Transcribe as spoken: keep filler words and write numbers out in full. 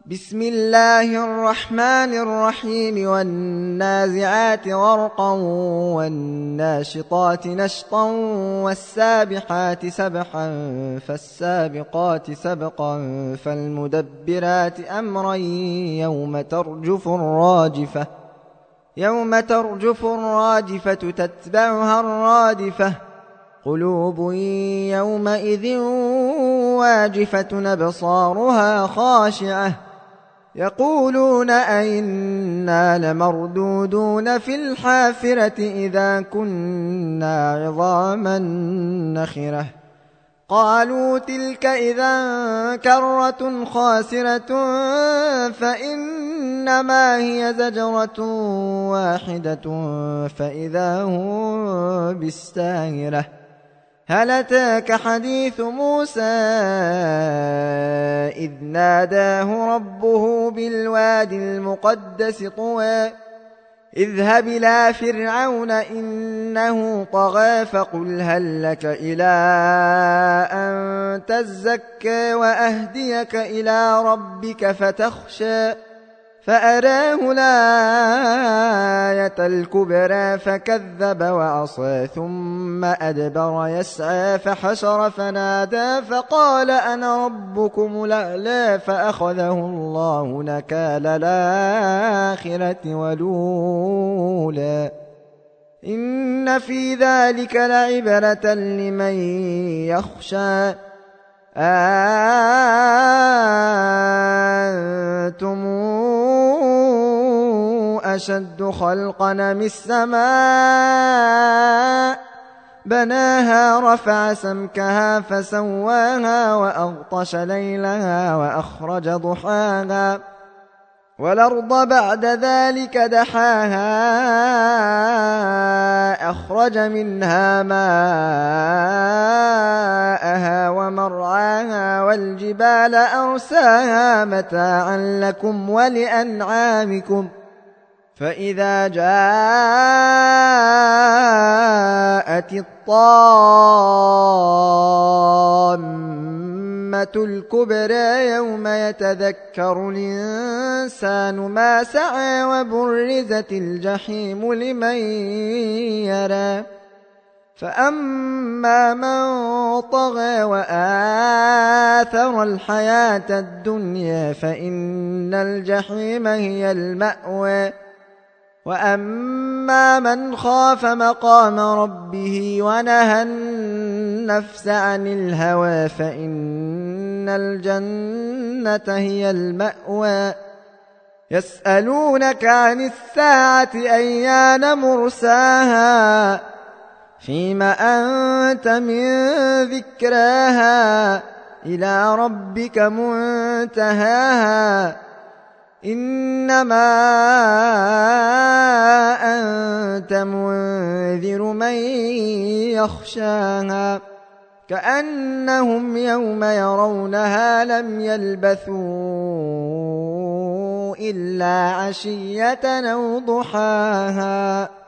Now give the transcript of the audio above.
بسم الله الرحمن الرحيم والنازعات غرقا والناشطات نشطا والسابحات سبحا فالسابقات سبقا فالمدبرات أمرا يوم ترجف الراجفة يوم ترجف الراجفة تتبعها الرادفة قلوب يومئذ واجفة أبصارها خاشعة يقولون أئنا لمردودون في الحافرة إذا كنا عظاما نخرة قالوا تلك إذا كرة خاسرة فإنما هي زجرة واحدة فإذا هم بالساهرة هل أتاك حديث موسى إذ ناداه ربه بالوادي المقدس طوى اذهب إلى فرعون إنه طغى فقل هل لك إلى أن تزكى وأهديك إلى ربك فتخشى فأراه الآية الكبرى فكذب وعصى ثم أدبر يسعى فحشر فنادى فقال أنا ربكم الأعلى فأخذه الله نكال الآخرة والأولى إن في ذلك لعبرة لمن يخشى أنتم أشد خلقا من السماء بناها رفع سمكها فسواها وأغطش ليلها وأخرج ضحاها والأرض بعد ذلك دحاها أخرج منها ماءها ومرعاها والجبال أرساها متاعا لكم ولأنعامكم فإذا جاءت الطامة الكبرى يوم يتذكر الإنسان ما سعى وبرزت الجحيم لمن يرى فأما من طغى وآثر الحياة الدنيا فإن الجحيم هي المأوى وأما من خاف مقام ربه ونهى النفس عن الهوى فإن الجنة هي المأوى يسألونك عن الساعة أيان مرساها فيم أنت من ذكراها إلى ربك منتهاها إنما أنت منذر من يخشاها كأنهم يوم يرونها لم يلبثوا إلا عشية أو ضحاها.